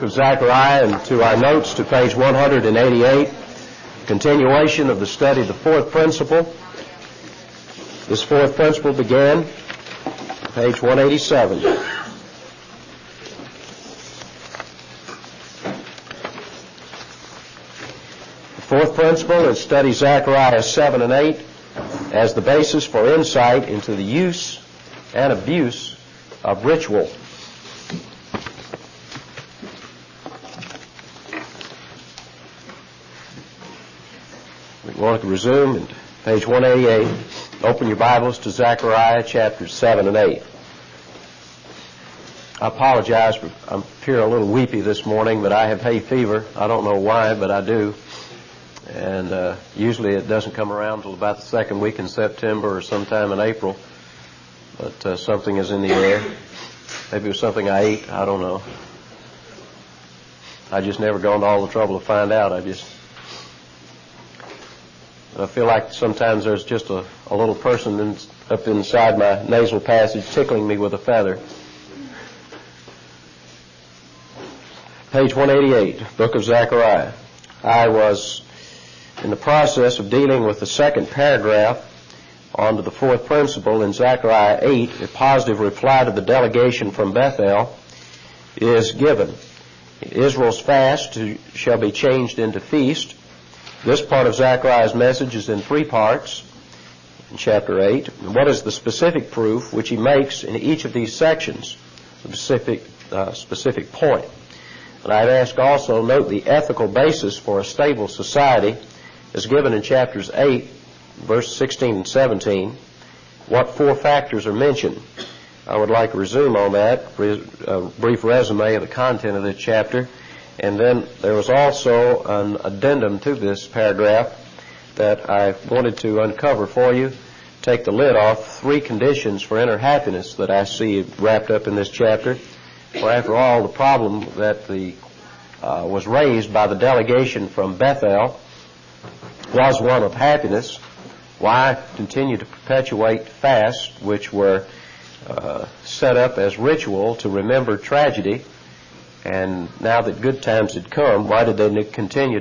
book of Zechariah and to our notes to page 188, continuation of the study of the fourth principle. This fourth principle began page 187. The fourth principle is study Zechariah 7 and 8 as the basis for insight into the use and abuse of ritual. We want to resume at page 188. Open your Bibles to Zechariah chapters 7 and 8. I apologize for I'm appear a little weepy this morning, but I have hay fever. I don't know why, but I do. And usually it doesn't come around until about the second week in September or sometime in April. But something is in the air. Maybe it was something I ate. I don't know. I just never gone to all the trouble to find out. I feel like sometimes there's just a little person up inside my nasal passage tickling me with a feather. Page 188, book of Zechariah. I was in the process of dealing with the second paragraph on to the fourth principle in Zechariah 8. A positive reply to the delegation from Bethel is given. Israel's fast shall be changed into feast. This part of Zechariah's message is in three parts in chapter 8. What is the specific proof which he makes in each of these sections? The specific point. And I'd ask also, note the ethical basis for a stable society is given in chapters 8, verse 16 and 17. What four factors are mentioned? I would like to resume on that, a brief resume of the content of this chapter. And then there was also an addendum to this paragraph that I wanted to uncover for you, take the lid off, three conditions for inner happiness that I see wrapped up in this chapter. For after all, the problem that was raised by the delegation from Bethel was one of happiness. Why continue to perpetuate fasts which were set up as ritual to remember tragedy? And now that good times had come, why did they continue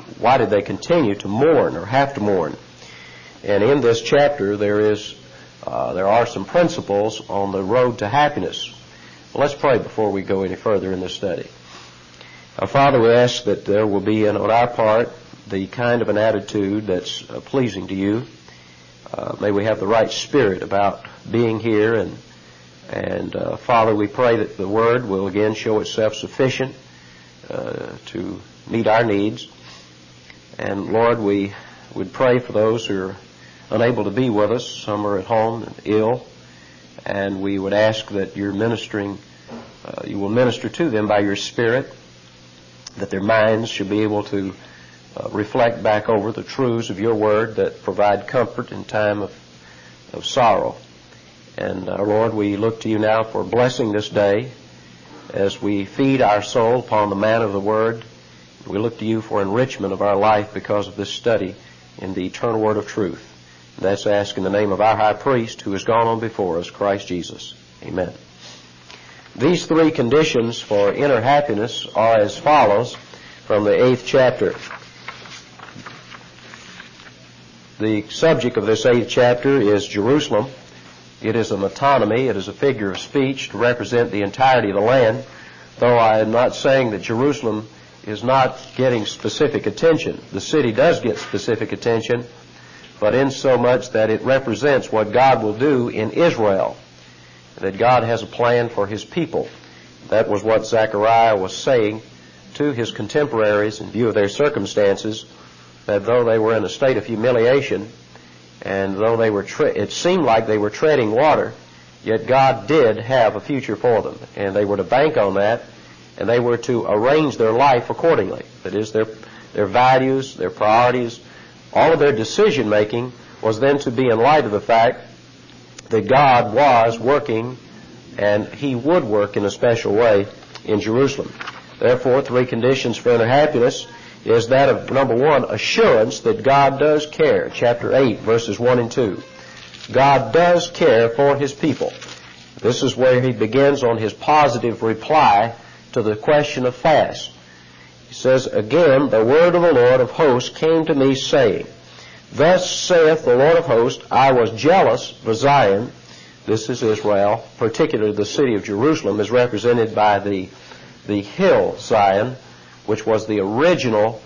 to mourn or have to mourn? And in this chapter there are some principles on the road to happiness. Well, let's pray before we go any further in this study. Our Father, we ask that there will be on our part the kind of an attitude that's pleasing to you. May we have the right spirit about being here, and Father, we pray that the Word will again show itself sufficient to meet our needs. And Lord, we would pray for those who are unable to be with us. Some are at home and ill, and we would ask that you will minister to them by your Spirit, that their minds should be able to reflect back over the truths of your Word that provide comfort in time of sorrow. And Lord, we look to you now for blessing this day as we feed our soul upon the manna of the Word. We look to you for enrichment of our life because of this study in the eternal Word of truth. And that's asked in the name of our high priest who has gone on before us, Christ Jesus. Amen. These three conditions for inner happiness are as follows from the 8th chapter. The subject of this 8th chapter is Jerusalem. It is a metonymy. It is a figure of speech to represent the entirety of the land, though I am not saying that Jerusalem is not getting specific attention. The city does get specific attention, but in so much that it represents what God will do in Israel, that God has a plan for his people. That was what Zechariah was saying to his contemporaries in view of their circumstances, that though they were in a state of humiliation, and though it seemed like they were treading water, yet God did have a future for them, and they were to bank on that, and they were to arrange their life accordingly. That is, their values, their priorities, all of their decision-making was then to be in light of the fact that God was working, and he would work in a special way in Jerusalem. Therefore, three conditions for inner happiness is that of, number one, assurance that God does care. Chapter 8, verses 1 and 2. God does care for his people. This is where he begins on his positive reply to the question of fast. He says, again, the word of the Lord of hosts came to me, saying, Thus saith the Lord of hosts, I was jealous for Zion. This is Israel, particularly the city of Jerusalem, is represented by the hill Zion, which was the original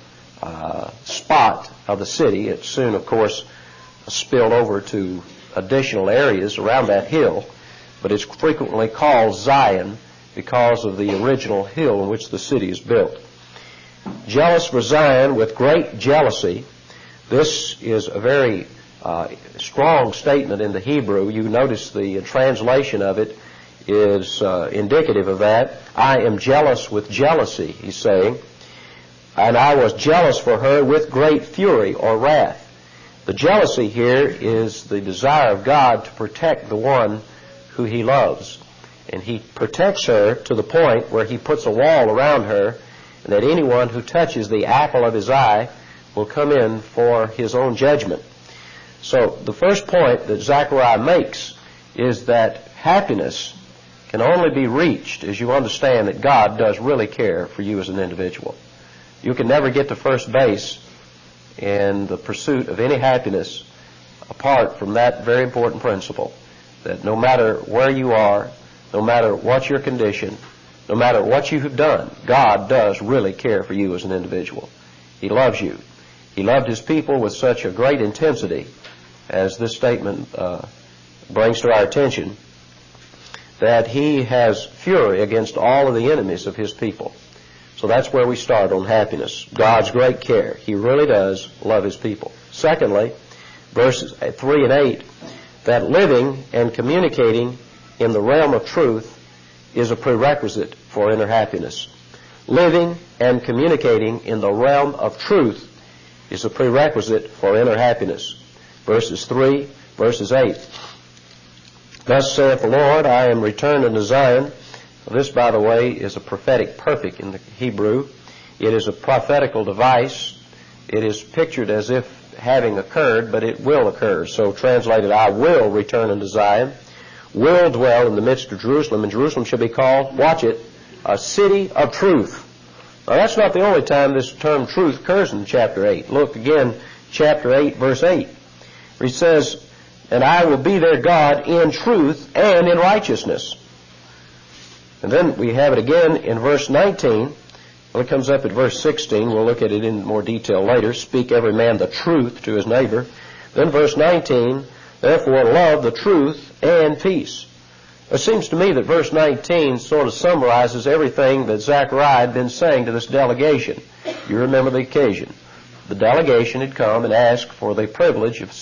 spot of the city. It soon, of course, spilled over to additional areas around that hill, but it's frequently called Zion because of the original hill in which the city is built. Jealous for Zion with great jealousy. This is a very strong statement in the Hebrew. You notice the translation of it is indicative of that. I am jealous with jealousy, he's saying. And I was jealous for her with great fury or wrath. The jealousy here is the desire of God to protect the one who he loves. And he protects her to the point where he puts a wall around her, and that anyone who touches the apple of his eye will come in for his own judgment. So the first point that Zechariah makes is that happiness can only be reached as you understand that God does really care for you as an individual. You can never get to first base in the pursuit of any happiness apart from that very important principle, that no matter where you are, no matter what your condition, no matter what you have done, God does really care for you as an individual. He loves you. He loved his people with such a great intensity, as this statement brings to our attention, that he has fury against all of the enemies of his people. So that's where we start on happiness. God's great care. He really does love his people. Secondly, verses 3 and 8, that living and communicating in the realm of truth is a prerequisite for inner happiness. Living and communicating in the realm of truth is a prerequisite for inner happiness. Verses 3, verses 8. Thus saith the Lord, I am returned unto Zion. This, by the way, is a prophetic perfect in the Hebrew. It is a prophetical device. It is pictured as if having occurred, but it will occur. So translated, I will return unto Zion, will dwell in the midst of Jerusalem, and Jerusalem shall be called, watch it, a city of truth. Now that's not the only time this term truth occurs in chapter 8. Look again, chapter 8, verse 8. Where he says, and I will be their God in truth and in righteousness. And then we have it again in verse 19. Well, it comes up at verse 16. We'll look at it in more detail later. Speak every man the truth to his neighbor. Then verse 19, therefore love the truth and peace. It seems to me that verse 19 sort of summarizes everything that Zechariah had been saying to this delegation. You remember the occasion. The delegation had come and asked for the privilege of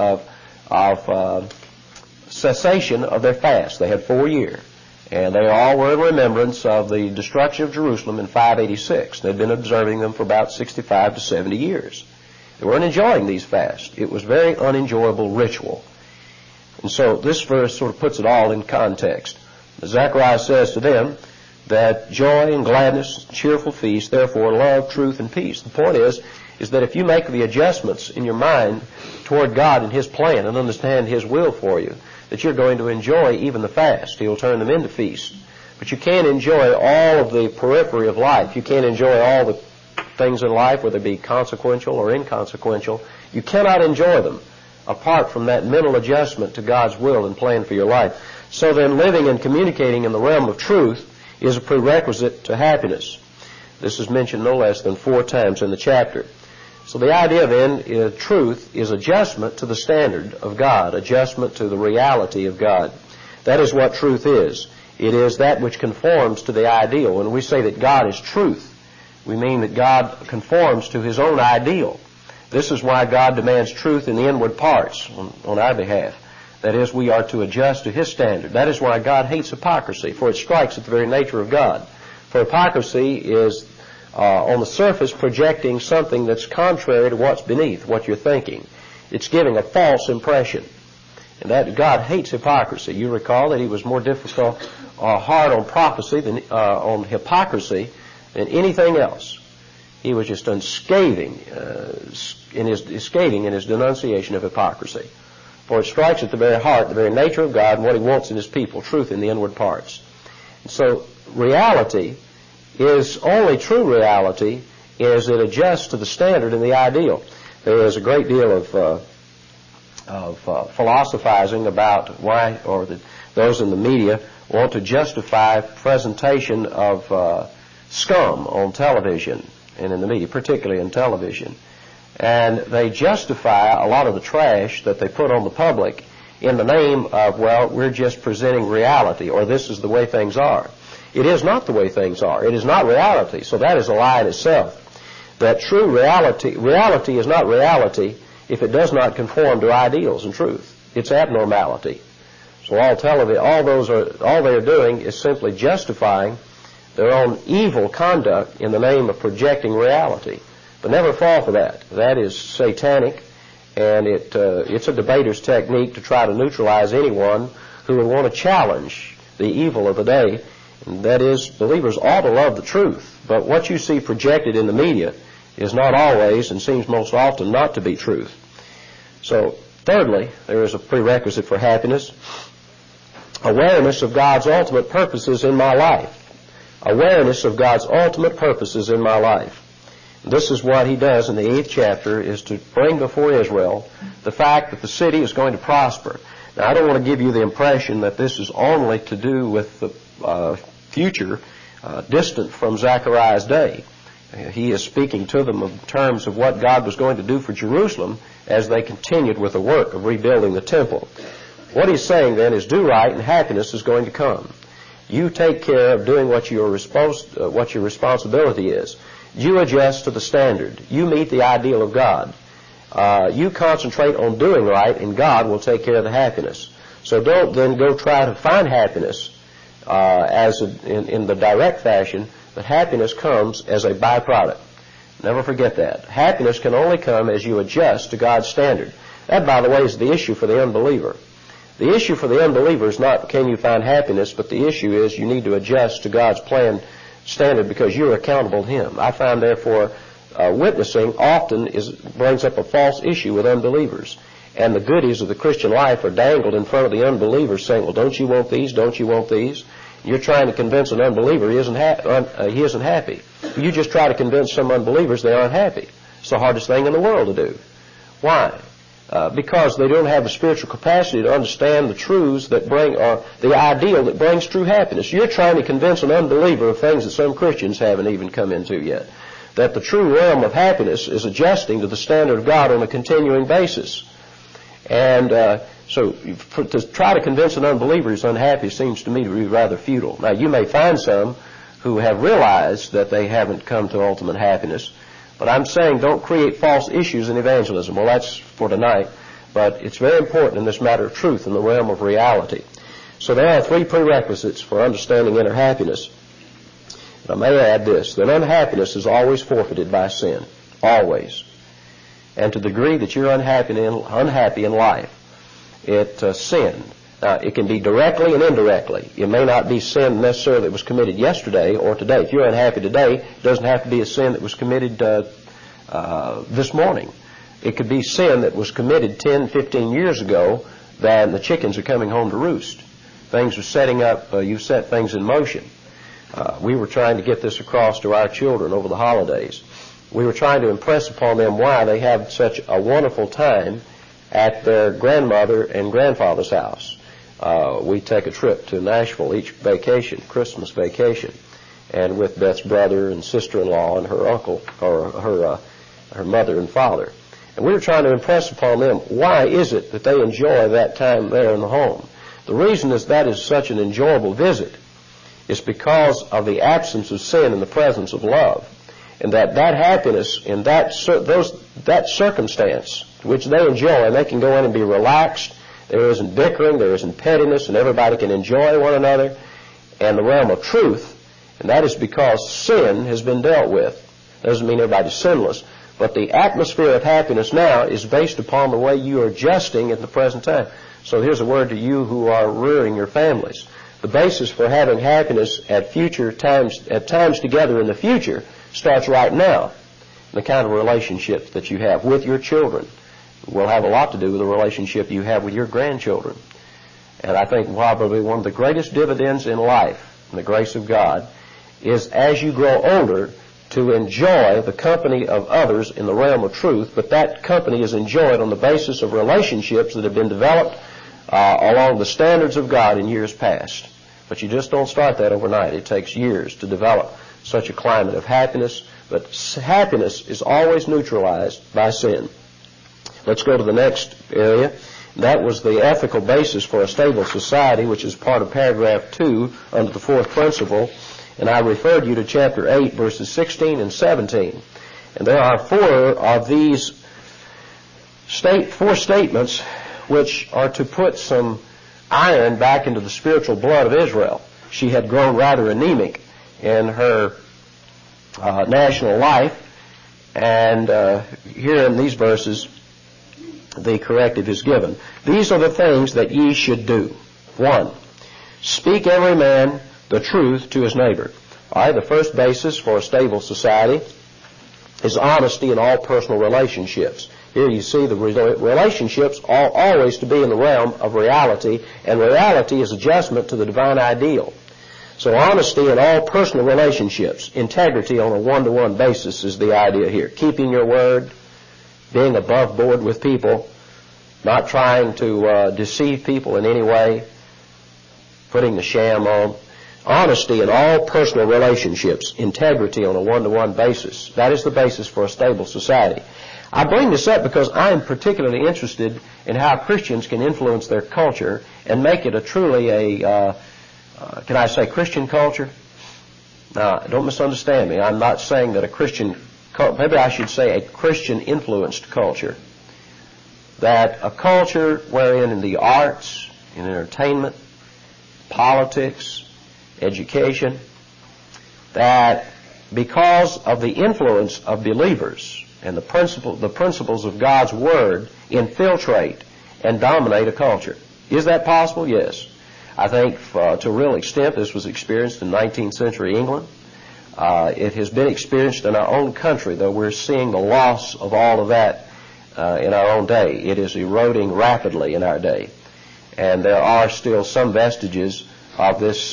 cessation of their fast. They had 4 years. And they all were in remembrance of the destruction of Jerusalem in 586. They'd been observing them for about 65 to 70 years. They weren't enjoying these fasts. It was very unenjoyable ritual. And so this verse sort of puts it all in context. Zechariah says to them that joy and gladness, cheerful feast, therefore love, truth, and peace. The point is that if you make the adjustments in your mind toward God and his plan and understand his will for you, that you're going to enjoy even the fast. He'll turn them into feasts. But you can't enjoy all of the periphery of life. You can't enjoy all the things in life, whether it be consequential or inconsequential. You cannot enjoy them apart from that mental adjustment to God's will and plan for your life. So then living and communicating in the realm of truth is a prerequisite to happiness. This is mentioned no less than 4 times in the chapter. So the idea then is truth is adjustment to the standard of God, adjustment to the reality of God. That is what truth is. It is that which conforms to the ideal. When we say that God is truth, we mean that God conforms to his own ideal. This is why God demands truth in the inward parts on our behalf. That is, we are to adjust to his standard. That is why God hates hypocrisy, for it strikes at the very nature of God. For hypocrisy is on the surface projecting something that's contrary to what's beneath, what you're thinking. It's giving a false impression. And that God hates hypocrisy. You recall that he was more difficult, hard on prophecy than on hypocrisy than anything else. He was just unscathing in his denunciation of hypocrisy. For it strikes at the very heart, the very nature of God and what he wants in his people, truth in the inward parts. And so reality His only true reality is it adjusts to the standard and the ideal. There is a great deal of philosophizing about why, those in the media want to justify presentation of scum on television and in the media, particularly in television. And they justify a lot of the trash that they put on the public in the name of, well, we're just presenting reality, or this is the way things are. It is not the way things are. It is not reality. So that is a lie in itself. That true reality is not reality if it does not conform to ideals and truth. It's abnormality. So all they're doing is simply justifying their own evil conduct in the name of projecting reality. But never fall for that. That is satanic, and it's a debater's technique to try to neutralize anyone who would want to challenge the evil of the day. And that is, believers ought to love the truth. But what you see projected in the media is not always, and seems most often, not to be truth. So, thirdly, there is a prerequisite for happiness: awareness of God's ultimate purposes in my life. Awareness of God's ultimate purposes in my life. This is what he does in the 8th chapter, is to bring before Israel the fact that the city is going to prosper. Now, I don't want to give you the impression that this is only to do with the future, distant from Zechariah's day. He is speaking to them in terms of what God was going to do for Jerusalem as they continued with the work of rebuilding the temple. What he's saying then is, do right and happiness is going to come. You take care of doing what your responsibility is. You adjust to the standard. You meet the ideal of God. You concentrate on doing right, and God will take care of the happiness. So don't then go try to find happiness in the direct fashion, but happiness comes as a byproduct. Never forget that. Happiness can only come as you adjust to God's standard. That, by the way, is the issue for the unbeliever. The issue for the unbeliever is not can you find happiness, but the issue is you need to adjust to God's plan standard because you're accountable to Him. I find, therefore, witnessing often brings up a false issue with unbelievers. And the goodies of the Christian life are dangled in front of the unbelievers saying, well, don't you want these? Don't you want these? You're trying to convince an unbeliever he isn't happy. You just try to convince some unbelievers they aren't happy. It's the hardest thing in the world to do. Why? Because they don't have the spiritual capacity to understand the truths that bring, or the ideal that brings true happiness. You're trying to convince an unbeliever of things that some Christians haven't even come into yet. That the true realm of happiness is adjusting to the standard of God on a continuing basis. And so to try to convince an unbeliever he's unhappy seems to me to be rather futile. Now, you may find some who have realized that they haven't come to ultimate happiness, but I'm saying don't create false issues in evangelism. Well, that's for tonight, but it's very important in this matter of truth in the realm of reality. So there are 3 prerequisites for understanding inner happiness. And I may add this, that unhappiness is always forfeited by sin. Always. And to the degree that you're unhappy in life, it's sin. Now, it can be directly and indirectly. It may not be sin necessarily that was committed yesterday or today. If you're unhappy today, it doesn't have to be a sin that was committed this morning. It could be sin that was committed 10, 15 years ago, that the chickens are coming home to roost. Things are setting up, you set things in motion. We were trying to get this across to our children over the holidays. We were trying to impress upon them why they have such a wonderful time at their grandmother and grandfather's house. We take a trip to Nashville each vacation, Christmas vacation, and with Beth's brother and sister-in-law and her uncle, or her mother and father. And we were trying to impress upon them, why is it that they enjoy that time there in the home? The reason is that is such an enjoyable visit is because of the absence of sin and the presence of love. And that happiness in that circumstance which they enjoy, and they can go in and be relaxed. There isn't bickering, there isn't pettiness, and everybody can enjoy one another. And the realm of truth, and that is because sin has been dealt with. Doesn't mean everybody's sinless, but the atmosphere of happiness now is based upon the way you are adjusting at the present time. So here's a word to you who are rearing your families. The basis for having happiness at times together in the future starts right now. The kind of relationship that you have with your children will have a lot to do with the relationship you have with your grandchildren. And I think probably one of the greatest dividends in life, in the grace of God, is, as you grow older, to enjoy the company of others in the realm of truth, but that company is enjoyed on the basis of relationships that have been developed along the standards of God in years past. But you just don't start that overnight. It takes years to develop such a climate of happiness, but happiness is always neutralized by sin. Let's go to the next area. That was the ethical basis for a stable society, which is part of paragraph 2 under the fourth principle. And I referred you to chapter 8, verses 16 and 17. And there are four of these four statements which are to put some iron back into the spiritual blood of Israel. She had grown rather anemic in her national life, and here in these verses the corrective is given. These are the things that ye should do. 1. Speak every man the truth to his neighbor. All right, the first basis for a stable society is honesty in all personal relationships. Here you see the relationships are always to be in the realm of reality, and reality is adjustment to the divine ideal. So honesty in all personal relationships, integrity on a one-to-one basis is the idea here. Keeping your word, being above board with people, not trying to deceive people in any way, putting the sham on. Honesty in all personal relationships, integrity on a one-to-one basis. That is the basis for a stable society. I bring this up because I am particularly interested in how Christians can influence their culture and make it a truly can I say Christian culture? Now, don't misunderstand me. I'm not saying that a Christian, maybe I should say a Christian-influenced culture. That a culture wherein in the arts, in entertainment, politics, education, that because of the influence of believers and the principles of God's Word infiltrate and dominate a culture. Is that possible? Yes. I think to a real extent this was experienced in 19th century England. It has been experienced in our own country, though we're seeing the loss of all of that in our own day. It is eroding rapidly in our day. And there are still some vestiges of this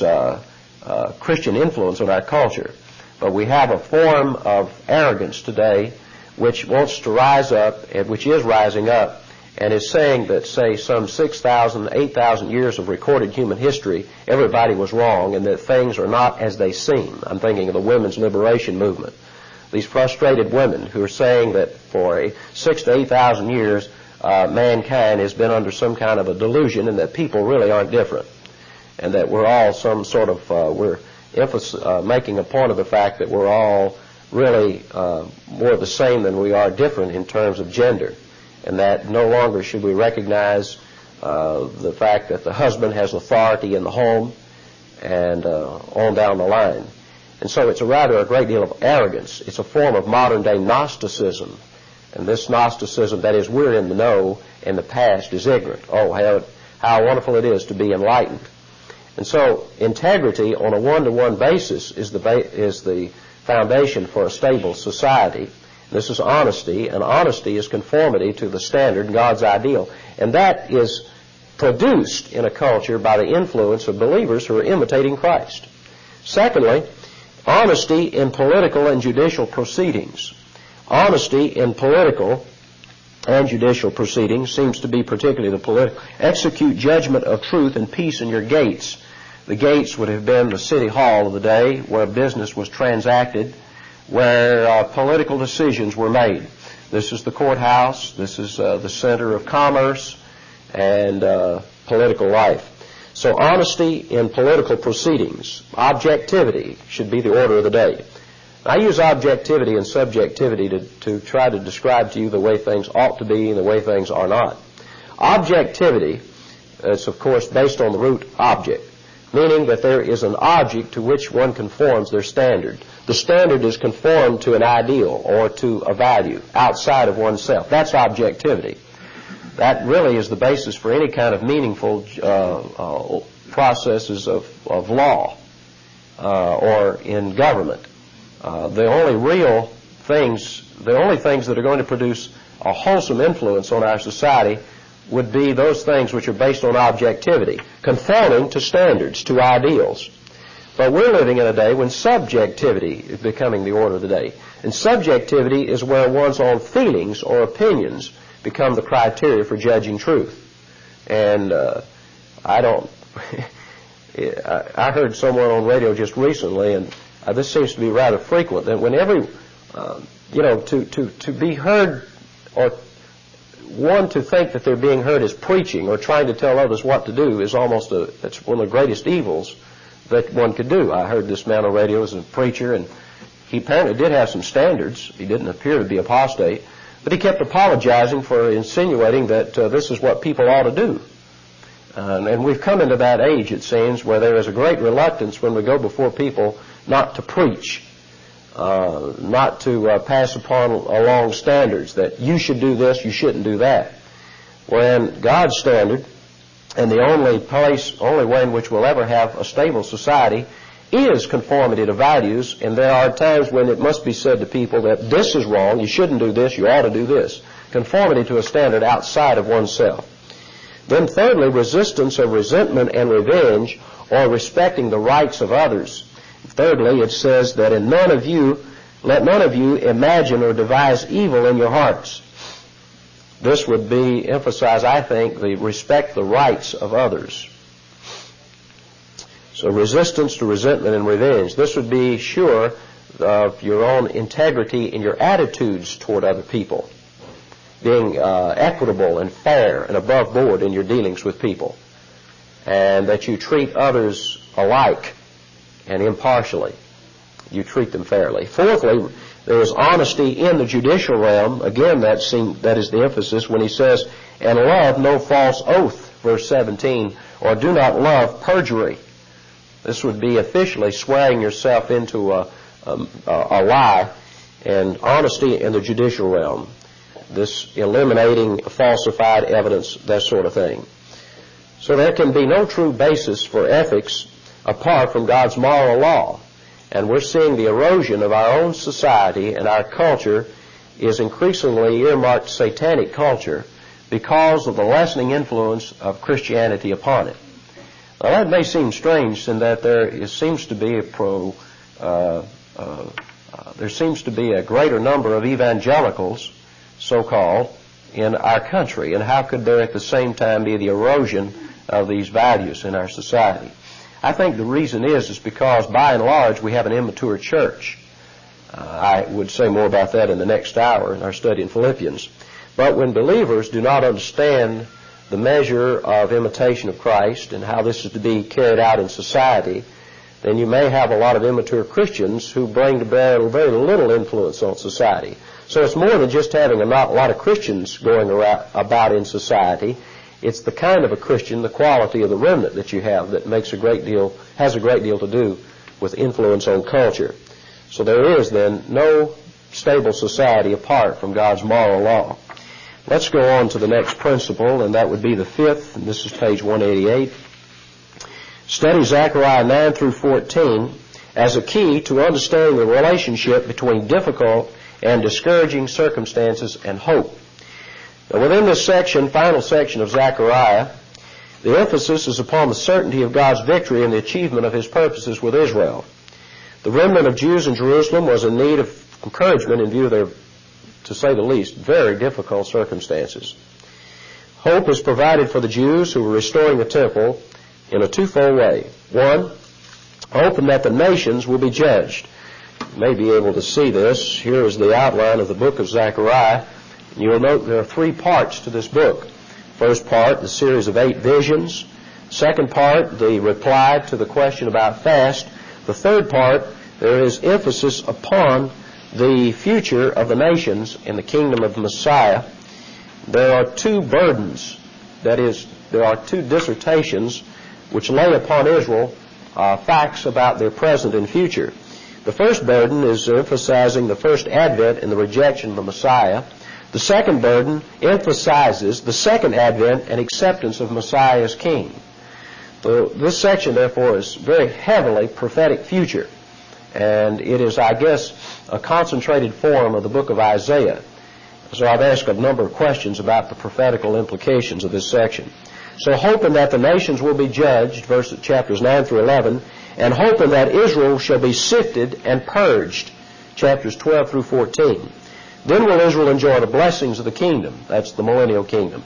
Christian influence on our culture. But we have a form of arrogance today which wants to rise up, and which is rising up, and is saying that, say, some 6,000, 8,000 years of recorded human history, everybody was wrong and that things are not as they seem. I'm thinking of the women's liberation movement. These frustrated women who are saying that for 6,000 to 8,000 years mankind has been under some kind of a delusion and that people really aren't different, and that we're all some sort of, we're making a point of the fact that we're all really more the same than we are different in terms of gender, and that no longer should we recognize the fact that the husband has authority in the home and on down the line. And so it's a great deal of arrogance. It's a form of modern-day Gnosticism. And this Gnosticism, that is, we're in the know and the past is ignorant. Oh, how wonderful it is to be enlightened. And so integrity on a one-to-one basis is the foundation for a stable society. This is honesty, and honesty is conformity to the standard, God's ideal. And that is produced in a culture by the influence of believers who are imitating Christ. Secondly, honesty in political and judicial proceedings. Honesty in political and judicial proceedings seems to be particularly the political. Execute judgment of truth and peace in your gates. The gates would have been the city hall of the day where business was transacted, where political decisions were made. This is the courthouse. This is the center of commerce and political life. So honesty in political proceedings. Objectivity should be the order of the day. I use objectivity and subjectivity to try to describe to you the way things ought to be and the way things are not. Objectivity is, of course, based on the root object, meaning that there is an object to which one conforms their standard. The standard is conformed to an ideal or to a value outside of oneself. That's objectivity. That really is the basis for any kind of meaningful processes of law or in government. The only things that are going to produce a wholesome influence on our society would be those things which are based on objectivity, conforming to standards, to ideals. But we're living in a day when subjectivity is becoming the order of the day. And subjectivity is where one's own feelings or opinions become the criteria for judging truth. And I heard someone on radio just recently, and this seems to be rather frequent, that whenever, to be heard, or one to think that they're being heard as preaching or trying to tell others what to do is that's one of the greatest evils that one could do. I heard this man on radio as a preacher, and he apparently did have some standards. He didn't appear to be apostate, but he kept apologizing for insinuating that this is what people ought to do. And we've come into that age, it seems, where there is a great reluctance when we go before people not to preach, not to pass along standards that you should do this, you shouldn't do that. When God's standard, and the only way in which we'll ever have a stable society, is conformity to values, and there are times when it must be said to people that this is wrong, you shouldn't do this, you ought to do this. Conformity to a standard outside of oneself. Then thirdly, resistance of resentment and revenge, or respecting the rights of others. Thirdly, it says that let none of you imagine or devise evil in your hearts. This would emphasize, I think, the respect the rights of others. So resistance to resentment and revenge. This would be sure of your own integrity in your attitudes toward other people, being equitable and fair and above board in your dealings with people, and that you treat others alike and impartially. You treat them fairly. Fourthly, there is honesty in the judicial realm. Again, that is the emphasis when he says, and love no false oath, verse 17, or do not love perjury. This would be officially swearing yourself into a lie, and honesty in the judicial realm. This eliminating falsified evidence, that sort of thing. So there can be no true basis for ethics apart from God's moral law. And we're seeing the erosion of our own society, and our culture is increasingly earmarked satanic culture because of the lessening influence of Christianity upon it. Now that may seem strange in that there seems to be a greater number of evangelicals, so-called, in our country, and how could there at the same time be the erosion of these values in our society? I think the reason is because by and large we have an immature church. I would say more about that in the next hour in our study in Philippians. But when believers do not understand the measure of imitation of Christ and how this is to be carried out in society, then you may have a lot of immature Christians who bring to bear very little influence on society. So it's more than just having a lot of Christians going about in society. It's the kind of a Christian, the quality of the remnant that you have that has a great deal to do with influence on culture. So there is then no stable society apart from God's moral law. Let's go on to the next principle, and that would be the fifth, and this is page 188. Study Zechariah 9 through 14 as a key to understanding the relationship between difficult and discouraging circumstances and hope. Now, within this final section of Zechariah, the emphasis is upon the certainty of God's victory and the achievement of His purposes with Israel. The remnant of Jews in Jerusalem was in need of encouragement in view of their, to say the least, very difficult circumstances. Hope is provided for the Jews who were restoring the temple in a twofold way. One, hope in that the nations will be judged. You may be able to see this. Here is the outline of the book of Zechariah. You will note there are three parts to this book. First part, the series of 8 visions. Second part, the reply to the question about fast. The third part, there is emphasis upon the future of the nations in the kingdom of the Messiah. There are 2 burdens, that is, there are 2 dissertations which lay upon Israel facts about their present and future. The first burden is emphasizing the first advent and the rejection of the Messiah. The second burden emphasizes the second advent and acceptance of Messiah as king. This section, therefore, is very heavily prophetic future, and it is, I guess, a concentrated form of the book of Isaiah. So I've asked a number of questions about the prophetical implications of this section. So hoping that the nations will be judged, chapters 9 through 11, and hoping that Israel shall be sifted and purged, chapters 12 through 14. Then will Israel enjoy the blessings of the kingdom. That's the millennial kingdom.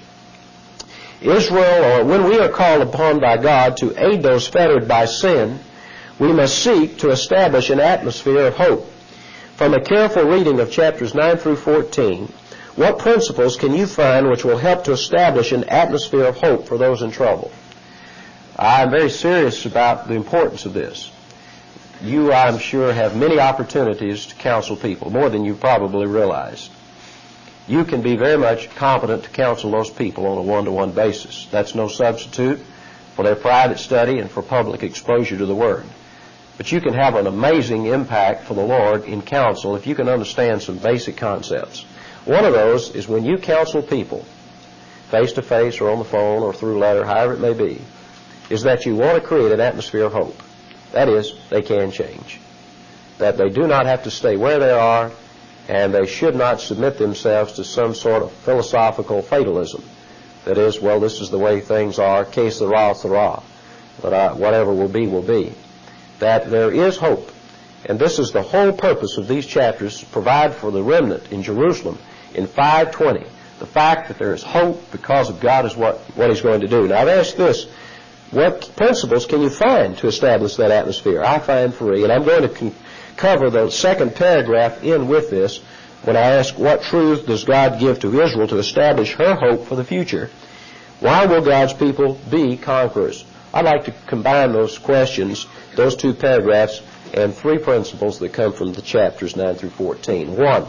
Israel, or when we are called upon by God to aid those fettered by sin, we must seek to establish an atmosphere of hope. From a careful reading of chapters 9 through 14, what principles can you find which will help to establish an atmosphere of hope for those in trouble? I'm very serious about the importance of this. You, I'm sure, have many opportunities to counsel people, more than you probably realize. You can be very much competent to counsel those people on a one-to-one basis. That's no substitute for their private study and for public exposure to the Word. But you can have an amazing impact for the Lord in counsel if you can understand some basic concepts. One of those is when you counsel people, face-to-face or on the phone or through letter, however it may be, is that you want to create an atmosphere of hope. That is, they can change. That they do not have to stay where they are, and they should not submit themselves to some sort of philosophical fatalism. That is, well, this is the way things are, que sera, sera. But whatever will be, will be. That there is hope. And this is the whole purpose of these chapters, to provide for the remnant in Jerusalem in 520. The fact that there is hope because of God is what He's going to do. Now I've asked this, what principles can you find to establish that atmosphere? I find 3, and I'm going to cover the second paragraph in with this when I ask what truth does God give to Israel to establish her hope for the future. Why will God's people be conquerors? I'd like to combine those questions, those 2 paragraphs, and 3 principles that come from the chapters 9 through 14. 1,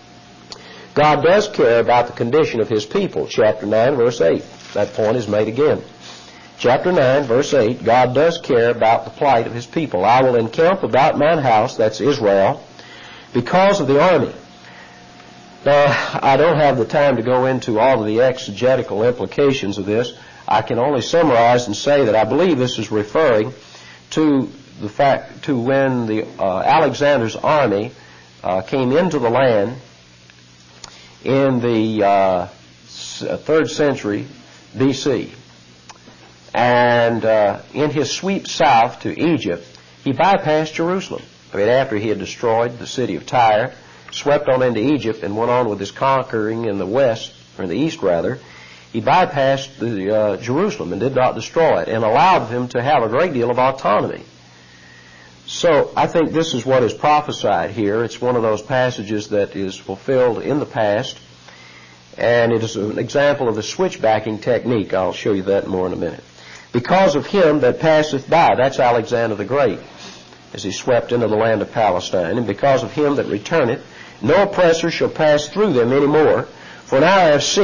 God does care about the condition of His people. Chapter 9, verse 8. That point is made again. Chapter 9, verse 8, God does care about the plight of His people. I will encamp about mine house, that's Israel, because of the army. Now, I don't have the time to go into all of the exegetical implications of this. I can only summarize and say that I believe this is referring to the fact to when the Alexander's army came into the land in the 3rd century B.C. And in his sweep south to Egypt, he bypassed Jerusalem. I mean, after he had destroyed the city of Tyre, swept on into Egypt and went on with his conquering in the west, or in the east rather, he bypassed Jerusalem and did not destroy it, and allowed them to have a great deal of autonomy. So I think this is what is prophesied here. It's one of those passages that is fulfilled in the past, and it is an example of the switchbacking technique. I'll show you that more in a minute. Because of him that passeth by, that's Alexander the Great, as he swept into the land of Palestine. And because of him that returneth, no oppressor shall pass through them any more. For now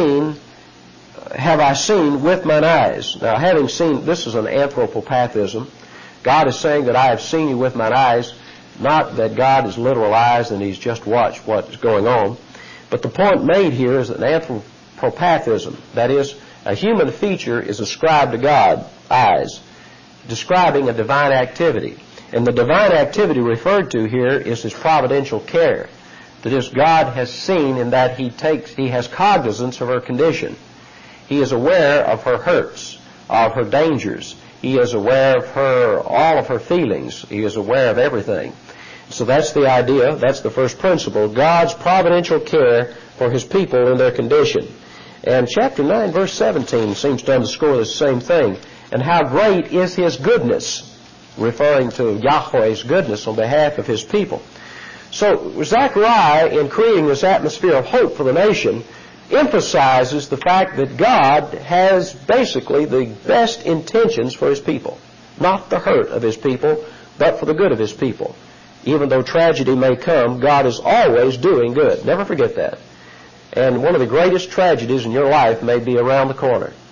have I seen with mine eyes. Now, having seen, this is an anthropopathism. God is saying that I have seen you with mine eyes, not that God is literal eyes and He's just watched what's going on. But the point made here is an anthropopathism. That is, a human feature is ascribed to God, eyes, describing a divine activity. And the divine activity referred to here is His providential care. That is, God has seen in that He has cognizance of her condition. He is aware of her hurts, of her dangers. He is aware of all of her feelings. He is aware of everything. So that's the idea. That's the first principle. God's providential care for His people in their condition. And chapter 9, verse 17 seems to underscore the same thing. And how great is His goodness, referring to Yahweh's goodness on behalf of His people. So Zechariah, in creating this atmosphere of hope for the nation, emphasizes the fact that God has basically the best intentions for His people. Not the hurt of His people, but for the good of His people. Even though tragedy may come, God is always doing good. Never forget that. And one of the greatest tragedies in your life may be around the corner.